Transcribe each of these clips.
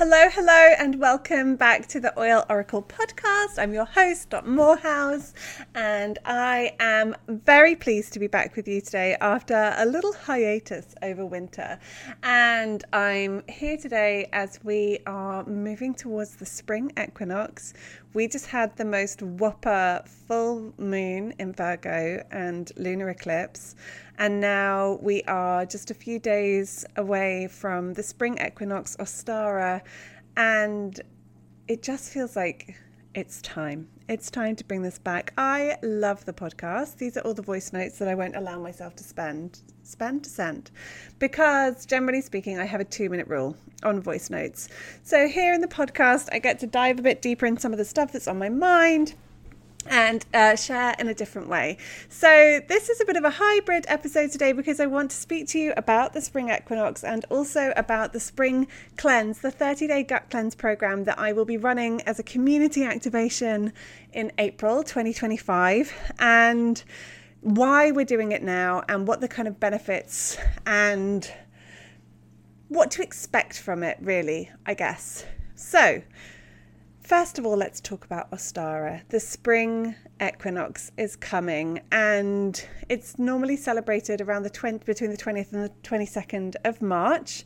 Hello, hello, and welcome back to the Oil Oracle podcast. I'm your host, Dot Morehouse, and I am very pleased to be back with you today after a little hiatus over winter. And I'm here today as we are moving towards the spring equinox. We just had the most whopper full moon in Virgo and lunar eclipse. And now we are just a few days away from the spring equinox Ostara. And it just feels like it's time. It's time to bring this back. I love the podcast. These are all the voice notes that I won't allow myself to send, because generally speaking, I have a 2-minute rule on voice notes. So here in the podcast, I get to dive a bit deeper in some of the stuff that's on my mind and share in a different way. So this is a bit of a hybrid episode today because I want to speak to you about the spring equinox and also about the spring cleanse, the 30-day gut cleanse program that I will be running as a community activation in April 2025, and why we're doing it now and what the kind of benefits and what to expect from it, really, I guess. So first of all, let's talk about Ostara. The spring equinox is coming, and it's normally celebrated around between the 20th and the 22nd of March.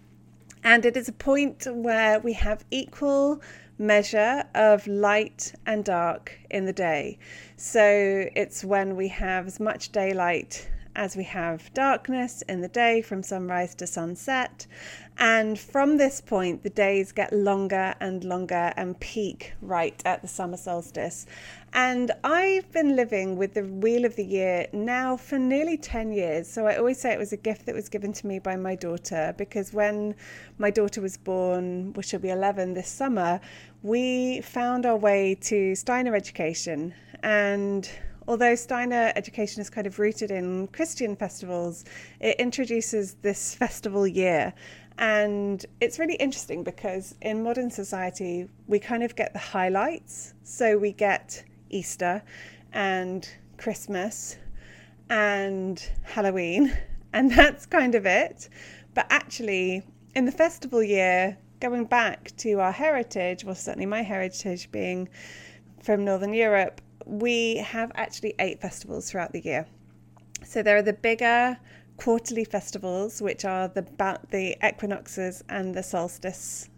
And it is a point where we have equal measure of light and dark in the day. So it's when we have as much daylight as we have darkness in the day from sunrise to sunset. And from this point, the days get longer and longer and peak right at the summer solstice. And I've been living with the Wheel of the Year now for nearly 10 years. So I always say it was a gift that was given to me by my daughter, because when my daughter was born, which will be 11 this summer, we found our way to Steiner education. And although Steiner education is kind of rooted in Christian festivals, it introduces this festival year. And it's really interesting because in modern society, we kind of get the highlights. So we get Easter and Christmas and Halloween, and that's kind of it. But actually, in the festival year, going back to our heritage, well, certainly my heritage being from Northern Europe, we have actually 8 festivals throughout the year. So there are the bigger quarterly festivals, which are the equinoxes and the solstices.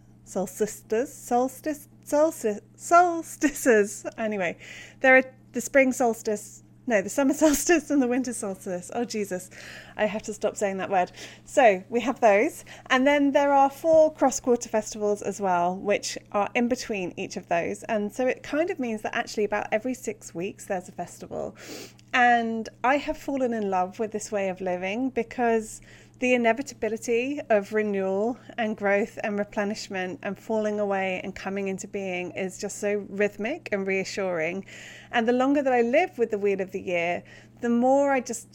Anyway, there are the spring solstice, the summer solstice and the winter solstice. Oh, Jesus, I have to stop saying that word. So we have those. And then there are 4 cross-quarter festivals as well, which are in between each of those. And so it kind of means that actually about every 6 weeks there's a festival. And I have fallen in love with this way of living because the inevitability of renewal and growth and replenishment and falling away and coming into being is just so rhythmic and reassuring. And the longer that I live with the Wheel of the Year, the more I just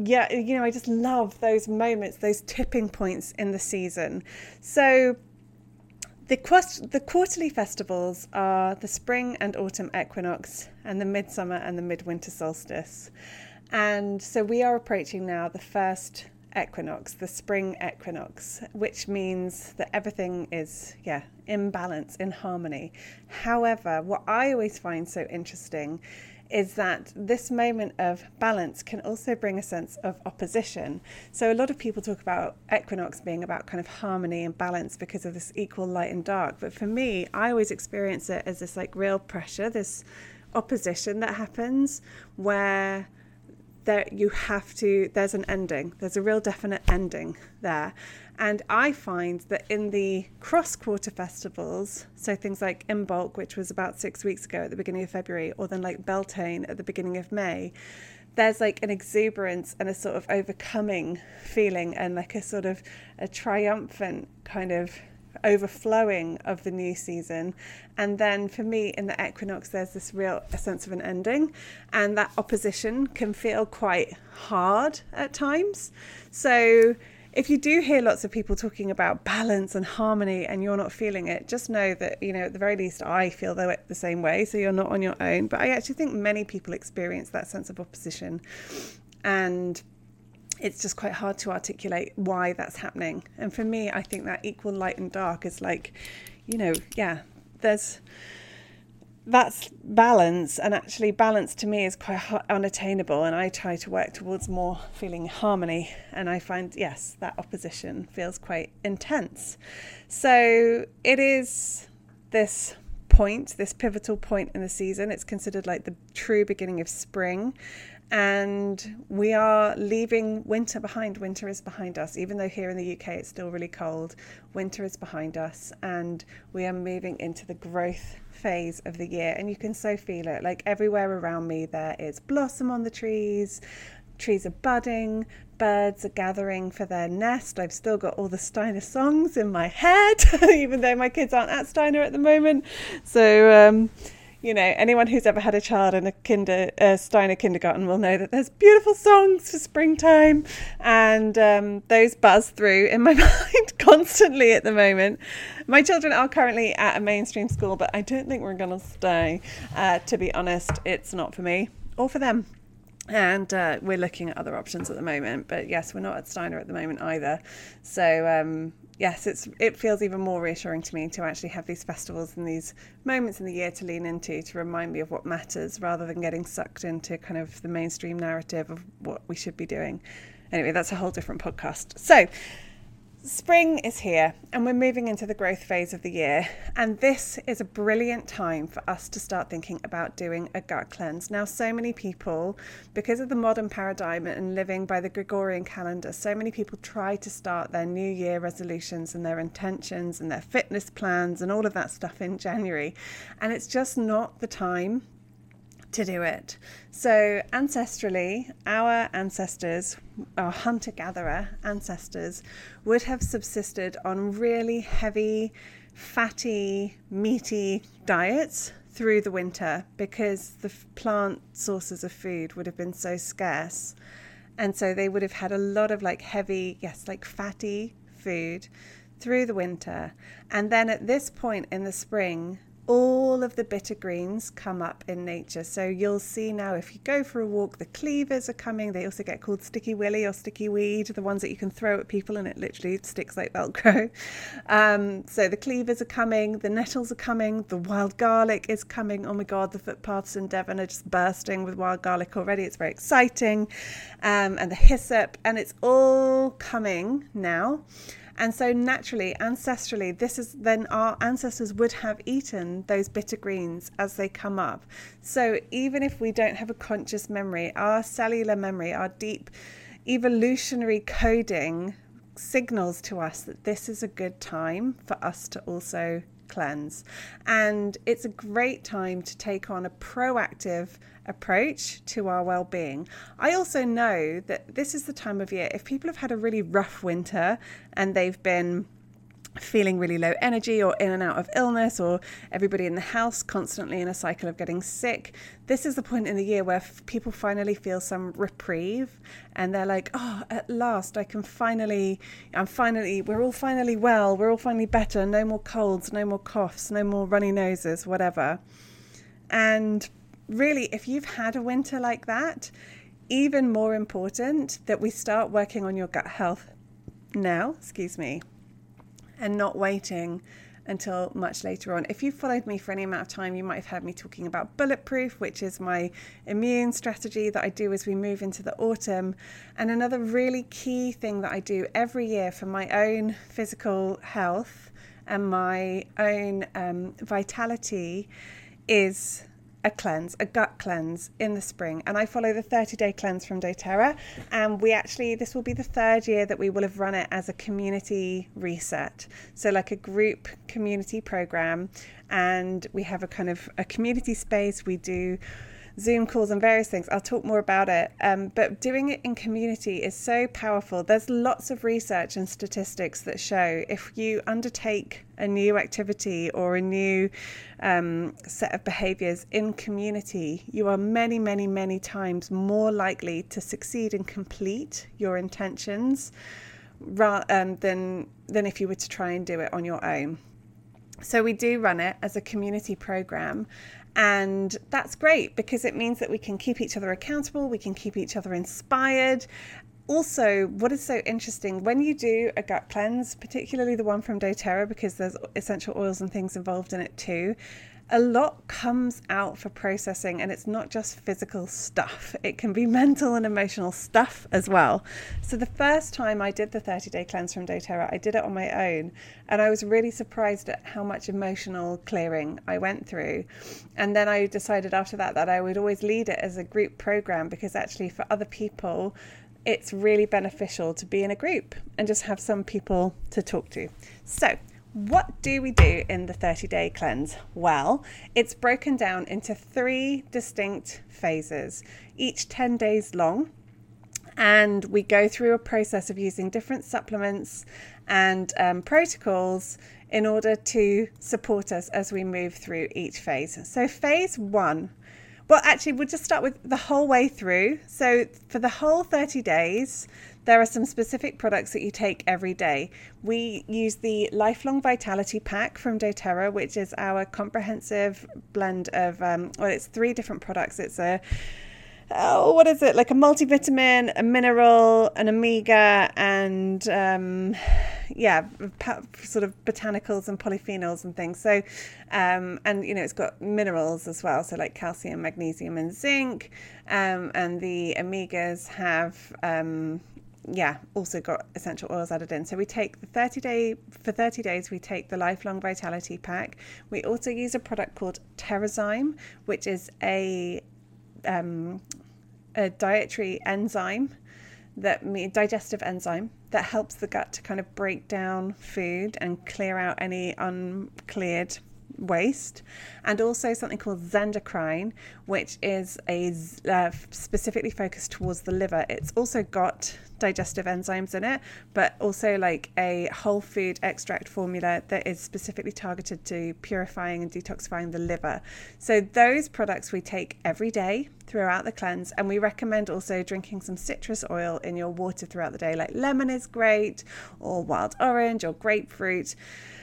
love those moments, those tipping points in the season. So the quarterly festivals are the spring and autumn equinox and the midsummer and the midwinter solstice. And so we are approaching now the first equinox, the spring equinox, which means that everything is in balance, in harmony. However, what I always find so interesting is that this moment of balance can also bring a sense of opposition. So a lot of people talk about equinox being about kind of harmony and balance because of this equal light and dark. But for me, I always experience it as this like real pressure, this opposition that happens where there's an ending. There's a real definite ending there. And I find that in the cross-quarter festivals, so things like Imbolc, which was about 6 weeks ago at the beginning of February, or then like Beltane at the beginning of May, there's like an exuberance and a sort of overcoming feeling and like a sort of a triumphant kind of overflowing of the new season. And then for me in the equinox, there's this real a sense of an ending, and that opposition can feel quite hard at times. So if you do hear lots of people talking about balance and harmony and you're not feeling it, just know that, at the very least, I feel the same way. So you're not on your own. But I actually think many people experience that sense of opposition. And it's just quite hard to articulate why that's happening. And for me, I think that equal light and dark is like, that's balance, and actually balance to me is quite unattainable, and I try to work towards more feeling harmony, and I find, yes, that opposition feels quite intense. So it is this pivotal point in the season. It's considered like the true beginning of spring, and we are leaving winter behind. Winter is behind us. Even though here in the UK it's still really cold, winter is behind us, and we are moving into the growth phase of the year. And you can so feel it. Like everywhere around me there is blossom on the trees are budding, birds are gathering for their nest. I've still got all the Steiner songs in my head, even though my kids aren't at Steiner at the moment. So anyone who's ever had a child in a Steiner kindergarten will know that there's beautiful songs for springtime, and those buzz through in my mind constantly at the moment. My children are currently at a mainstream school, but I don't think we're going to stay. To be honest, it's not for me or for them. And we're looking at other options at the moment. But yes, we're not at Steiner at the moment either. So yes, it feels even more reassuring to me to actually have these festivals and these moments in the year to lean into, to remind me of what matters, rather than getting sucked into kind of the mainstream narrative of what we should be doing. Anyway, that's a whole different podcast. So spring is here, and we're moving into the growth phase of the year, and this is a brilliant time for us to start thinking about doing a gut cleanse. Now, so many people, because of the modern paradigm and living by the Gregorian calendar, so many people try to start their New Year resolutions and their intentions and their fitness plans and all of that stuff in January, and it's just not the time to do it. So ancestrally, our ancestors, our hunter-gatherer ancestors, would have subsisted on really heavy, fatty, meaty diets through the winter, because the plant sources of food would have been so scarce. And so they would have had a lot of heavy, fatty food through the winter. And then at this point in the spring, all of the bitter greens come up in nature. So you'll see now, if you go for a walk, the cleavers are coming. They also get called sticky willy or sticky weed, the ones that you can throw at people and it literally sticks like Velcro. So the cleavers are coming, the nettles are coming, the wild garlic is coming. Oh my God, the footpaths in Devon are just bursting with wild garlic already. It's very exciting. And the hyssop, and it's all coming now. And so naturally, ancestrally, this is then our ancestors would have eaten those bitter greens as they come up. So even if we don't have a conscious memory, our cellular memory, our deep evolutionary coding signals to us that this is a good time for us to also cleanse. And it's a great time to take on a proactive approach to our well-being. I also know that this is the time of year, if people have had a really rough winter and they've been feeling really low energy or in and out of illness, or everybody in the house constantly in a cycle of getting sick, this is the point in the year where people finally feel some reprieve, and they're like, oh, at last we're all finally well, we're all finally better, no more colds, no more coughs, no more runny noses, whatever. And really, if you've had a winter like that, even more important that we start working on your gut health now, and not waiting until much later on. If you've followed me for any amount of time, you might have heard me talking about Bulletproof, which is my immune strategy that I do as we move into the autumn. And another really key thing that I do every year for my own physical health and my own vitality is a gut cleanse in the spring. And I follow the 30-day cleanse from doTERRA. And this will be the third year that we will have run it as a community reset. So like a group community program. And we have a kind of a community space. We do Zoom calls and various things. I'll talk more about it. But doing it in community is so powerful. There's lots of research and statistics that show if you undertake a new activity or a new set of behaviors in community, you are many, many, many times more likely to succeed and complete your intentions than if you were to try and do it on your own. So we do run it as a community program. And that's great because it means that we can keep each other accountable, we can keep each other inspired, Also, what is so interesting, when you do a gut cleanse, particularly the one from doTERRA, because there's essential oils and things involved in it too, a lot comes out for processing, and it's not just physical stuff. It can be mental and emotional stuff as well. So the first time I did the 30-day cleanse from doTERRA, I did it on my own, and I was really surprised at how much emotional clearing I went through. And then I decided after that I would always lead it as a group program, because actually for other people, it's really beneficial to be in a group and just have some people to talk to. So what do we do in the 30-day cleanse? Well, it's broken down into 3 distinct phases, each 10 days long. And we go through a process of using different supplements and protocols in order to support us as we move through each phase. So phase 1, well, actually, we'll just start with the whole way through. So for the whole 30 days, there are some specific products that you take every day. We use the Lifelong Vitality Pack from doTERRA, which is our comprehensive blend of, it's 3 different products. It's what is it? Like a multivitamin, a mineral, an omega, and sort of botanicals and polyphenols and things. So, and it's got minerals as well. So like calcium, magnesium, and zinc. And the omegas have, also got essential oils added in. So we take for 30 days, we take the Lifelong Vitality Pack. We also use a product called Terrazyme, which is a dietary enzyme, digestive enzyme that helps the gut to kind of break down food and clear out any uncleared waste, and also something called Zendocrine, which is specifically focused towards the liver. It's also got digestive enzymes in it, but also like a whole food extract formula that is specifically targeted to purifying and detoxifying the liver. So those products we take every day throughout the cleanse, and we recommend also drinking some citrus oil in your water throughout the day, like lemon is great, or wild orange or grapefruit.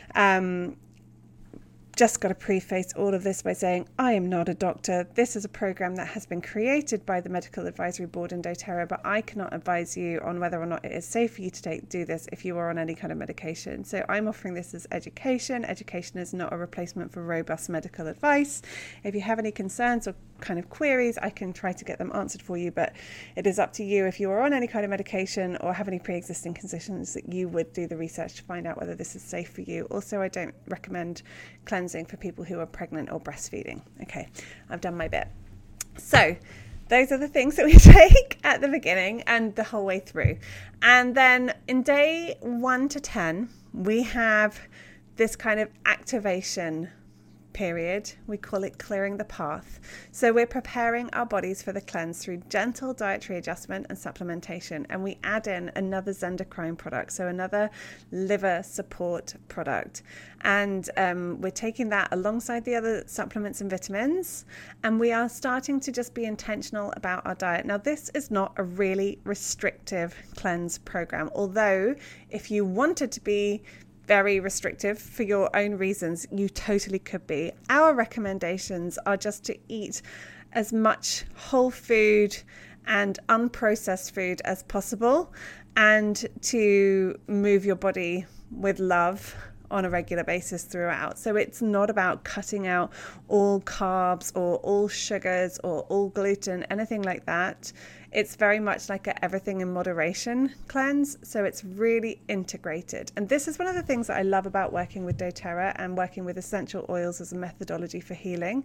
Just got to preface all of this by saying I am not a doctor. This is a program that has been created by the Medical Advisory Board in doTERRA, but I cannot advise you on whether or not it is safe for you to do this if you are on any kind of medication. So I'm offering this as education. Education is not a replacement for robust medical advice. If you have any concerns or kind of queries, I can try to get them answered for you, but it is up to you. If you are on any kind of medication or have any pre-existing conditions, that you would do the research to find out whether this is safe for you. Also, I don't recommend cleansing for people who are pregnant or breastfeeding. Okay, I've done my bit. So those are the things that we take at the beginning and the whole way through. And then in day 1 to 10, we have this kind of activation period. We call it clearing the path. So we're preparing our bodies for the cleanse through gentle dietary adjustment and supplementation, and we add in another Zendocrine product, so another liver support product, and we're taking that alongside the other supplements and vitamins, and we are starting to just be intentional about our diet. Now, this is not a really restrictive cleanse program, although if you wanted to be very restrictive for your own reasons, you totally could be. Our recommendations are just to eat as much whole food and unprocessed food as possible, and to move your body with love on a regular basis throughout. So it's not about cutting out all carbs or all sugars or all gluten, anything like that. It's very much like a everything in moderation cleanse. So it's really integrated. And this is one of the things that I love about working with doTERRA and working with essential oils as a methodology for healing,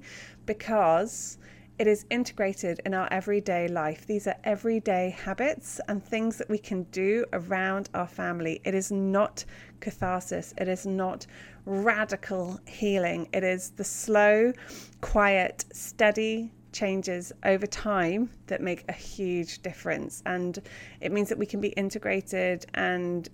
because it is integrated in our everyday life. These are everyday habits and things that we can do around our family. It is not catharsis. It is not radical healing. It is the slow, quiet, steady changes over time that make a huge difference. And it means that we can be integrated, and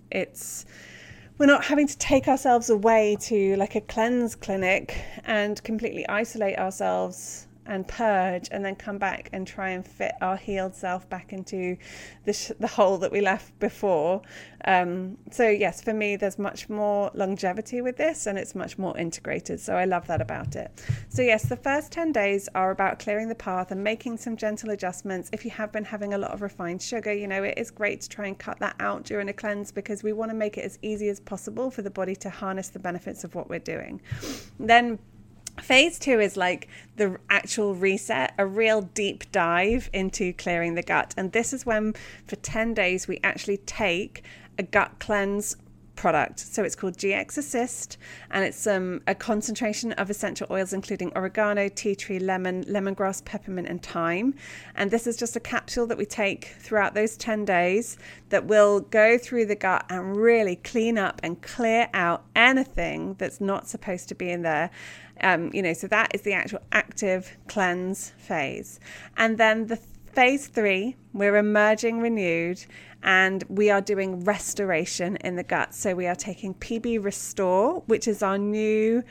we're not having to take ourselves away to like a cleanse clinic and completely isolate ourselves and purge and then come back and try and fit our healed self back into the hole that we left before. So yes, for me, there's much more longevity with this, and it's much more integrated. So I love that about it. So yes, the first 10 days are about clearing the path and making some gentle adjustments. If you have been having a lot of refined sugar, you know, it is great to try and cut that out during a cleanse, because we want to make it as easy as possible for the body to harness the benefits of what we're doing. Then phase 2 is like the actual reset, a real deep dive into clearing the gut. And this is when for 10 days we actually take a gut cleanse product. So it's called GX Assist, and it's a concentration of essential oils including oregano, tea tree, lemon, lemongrass, peppermint and thyme. And this is just a capsule that we take throughout those 10 days that will go through the gut and really clean up and clear out anything that's not supposed to be in there. So that is the actual active cleanse phase. And then the phase 3, we're emerging renewed, and we are doing restoration in the gut. So we are taking PB Restore, which is our new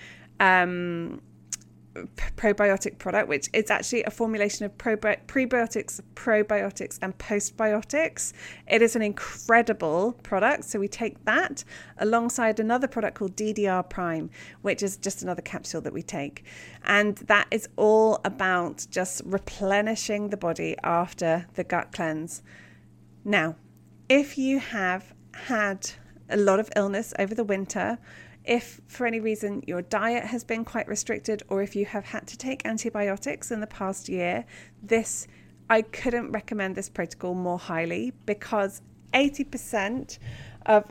probiotic product, which is actually a formulation of prebiotics, probiotics and postbiotics. It is an incredible product. So we take that alongside another product called DDR Prime, which is just another capsule that we take. And that is all about just replenishing the body after the gut cleanse. Now, if you have had a lot of illness over the winter, if for any reason your diet has been quite restricted, or if you have had to take antibiotics in the past year, I couldn't recommend this protocol more highly, because 80% of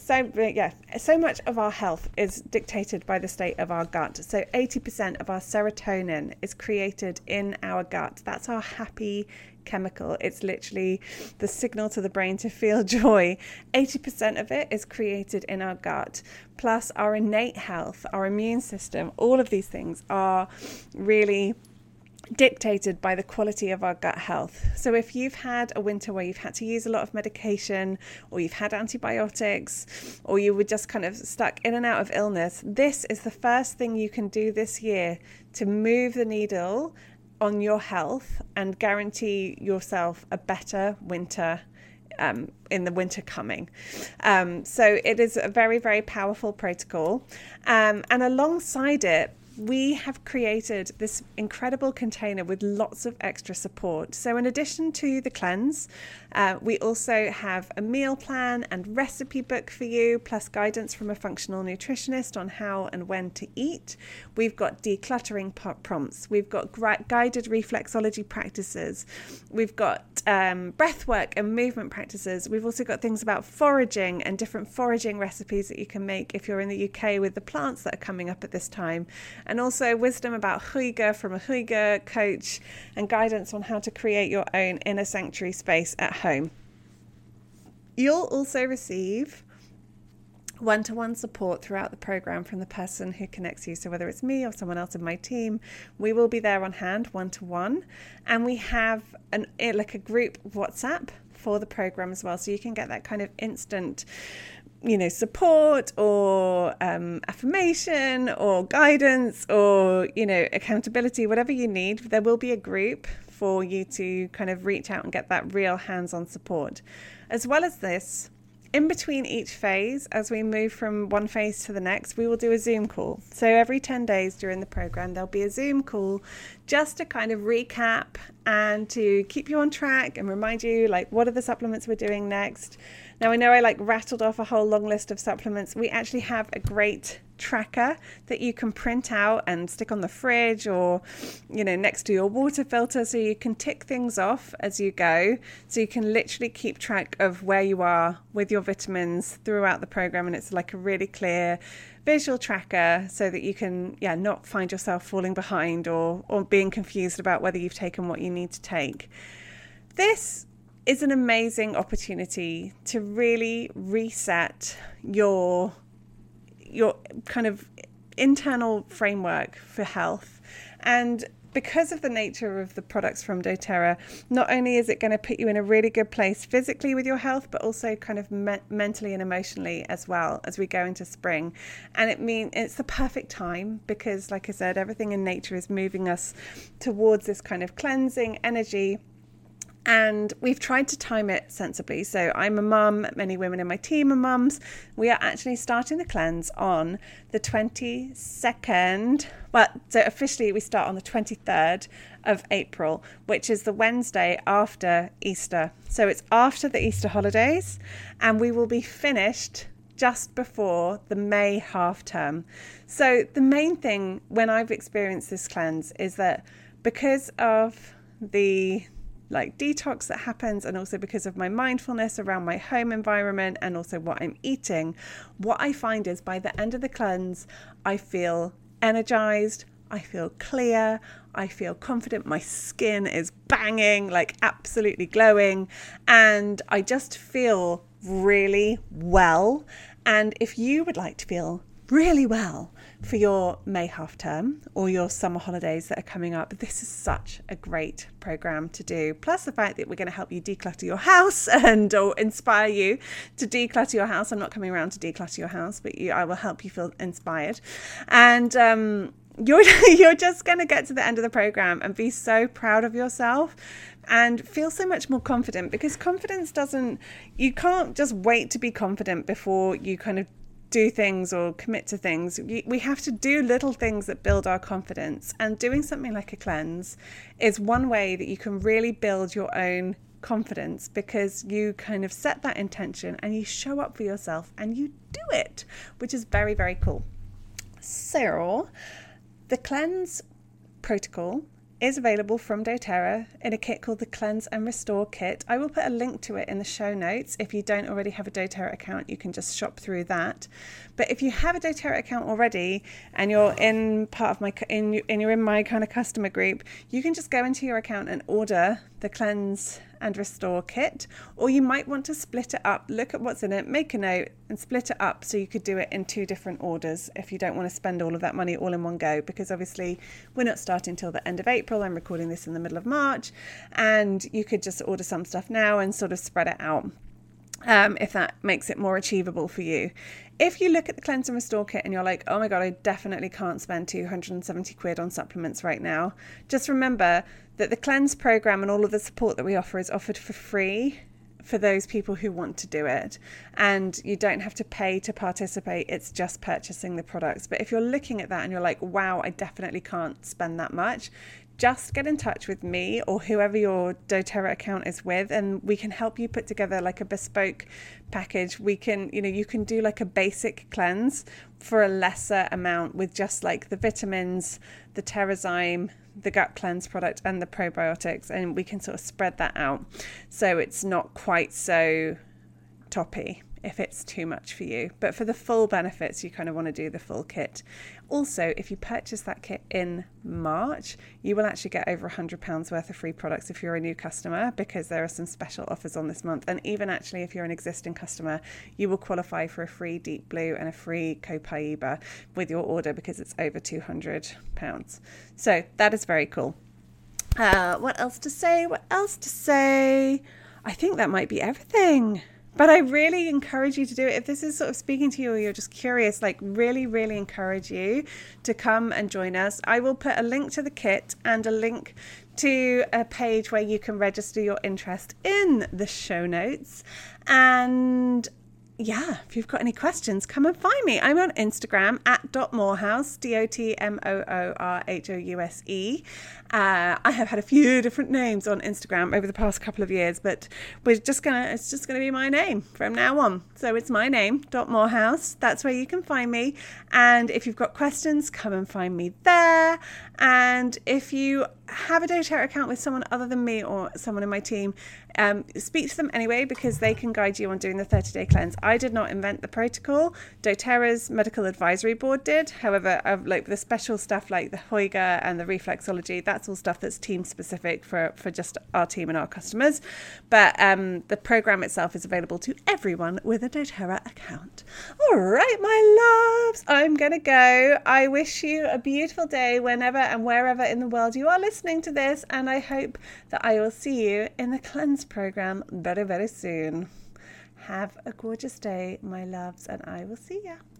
so much of our health is dictated by the state of our gut. So 80% of our serotonin is created in our gut. That's our happy chemical. It's literally the signal to the brain to feel joy. 80% of it is created in our gut. Plus our innate health, our immune system, all of these things are really dictated by the quality of our gut health. So if you've had a winter where you've had to use a lot of medication, or you've had antibiotics, or you were just kind of stuck in and out of illness, this is the first thing you can do this year to move the needle on your health and guarantee yourself a better winter in the winter coming. So it is a very, very powerful protocol. And alongside it, we have created this incredible container with lots of extra support. So in addition to the cleanse, we also have a meal plan and recipe book for you, plus guidance from a functional nutritionist on how and when to eat. We've got decluttering prompts. We've got guided reflexology practices. We've got breath work and movement practices. We've also got things about foraging and different foraging recipes that you can make if you're in the UK with the plants that are coming up at this time. And also wisdom about Hygge from a Hygge coach, and guidance on how to create your own inner sanctuary space at home. You'll also receive one-to-one support throughout the program from the person who connects you. So whether it's me or someone else in my team, we will be there on hand one-to-one. And we have a group WhatsApp for the program as well. So you can get that kind of instant support or affirmation or guidance or, accountability, whatever you need. There will be a group for you to kind of reach out and get that real hands-on support. As well as this, in between each phase, as we move from one phase to the next, we will do a Zoom call. So every 10 days during the program, there'll be a Zoom call just to kind of recap and to keep you on track and remind you, what are the supplements we're doing next. Now, I know I rattled off a whole long list of supplements. We actually have a great tracker that you can print out and stick on the fridge or, next to your water filter, so you can tick things off as you go. So you can literally keep track of where you are with your vitamins throughout the program. And it's like a really clear visual tracker so that you can, not find yourself falling behind or being confused about whether you've taken what you need to take. This is an amazing opportunity to really reset your kind of internal framework for health. And because of the nature of the products from doTERRA, not only is it going to put you in a really good place physically with your health, but also kind of mentally and emotionally as well as we go into spring. And it's the perfect time because, like I said, everything in nature is moving us towards this kind of cleansing energy. And we've tried to time it sensibly. So I'm a mum, many women in my team are mums. We are actually starting the cleanse on the 22nd. So officially we start on the 23rd of April, which is the Wednesday after Easter. So it's after the Easter holidays, and we will be finished just before the May half term. So the main thing when I've experienced this cleanse is that because of the detox that happens, and also because of my mindfulness around my home environment and also what I'm eating, what I find is by the end of the cleanse, I feel energized, I feel clear, I feel confident, my skin is banging, absolutely glowing, and I just feel really well. And if you would like to feel really well for your May half term or your summer holidays that are coming up, this is such a great program to do. Plus the fact that we're going to help you declutter your house or inspire you to declutter your house. I'm not coming around to declutter your house, but I will help you feel inspired. And you're just going to get to the end of the program and be so proud of yourself and feel so much more confident, because you can't just wait to be confident before you kind of do things or commit to things. We have to do little things that build our confidence, and doing something like a cleanse is one way that you can really build your own confidence, because you kind of set that intention and you show up for yourself and you do it, which is very, very cool. So the cleanse protocol is available from doTERRA in a kit called the Cleanse and Restore Kit. I will put a link to it in the show notes. If you don't already have a doTERRA account, you can just shop through that. But if you have a doTERRA account already and you're in you're in my kind of customer group, you can just go into your account and order the Cleanse and Restore Kit, or you might want to split it up, look at what's in it, make a note and split it up so you could do it in 2 different orders if you don't want to spend all of that money all in one go, because obviously we're not starting till the end of April. I'm recording this in the middle of March, and you could just order some stuff now and sort of spread it out if that makes it more achievable for you. If you look at the Cleanse and Restore Kit and you're like, oh my God, I definitely can't spend 270 quid on supplements right now, just remember that the cleanse program and all of the support that we offer is offered for free for those people who want to do it, and you don't have to pay to participate. It's just purchasing the products. But if you're looking at that and you're like, wow, I definitely can't spend that much, just get in touch with me or whoever your doTERRA account is with, and we can help you put together like a bespoke package. You can do like a basic cleanse for a lesser amount with just like the vitamins, the Terrazyme, the gut cleanse product and the probiotics, and we can sort of spread that out so it's not quite so toppy if it's too much for you. But for the full benefits, you kind of want to do the full kit. Also, if you purchase that kit in March, you will actually get over £100 worth of free products if you're a new customer, because there are some special offers on this month. And even actually if you're an existing customer, you will qualify for a free Deep Blue and a free Copaiba with your order, because it's over £200. So that is very cool. What else to say? I think that might be everything. But I really encourage you to do it. If this is sort of speaking to you or you're just curious, really, really encourage you to come and join us. I will put a link to the kit and a link to a page where you can register your interest in the show notes. And yeah, if you've got any questions, come and find me. I'm on Instagram at @Moorhouse, DOTMOORHOUSE. I have had a few different names on Instagram over the past couple of years, but it's just gonna be my name from now on. So it's my name, .Moorhouse. That's where you can find me. And if you've got questions, come and find me there. And if you have a doTERRA account with someone other than me or someone in my team, speak to them anyway, because they can guide you on doing the 30-day cleanse. I did not invent the protocol. doTERRA's medical advisory board did. However, like the special stuff like the Heuger and the reflexology, that's all stuff that's team specific for just our team and our customers. But the program itself is available to everyone with a doTERRA account. All right, my loves, I'm going to go. I wish you a beautiful day whenever and wherever in the world you are listening to this. And I hope that I will see you in the Cleanse program very, very soon. Have a gorgeous day, my loves, and I will see ya.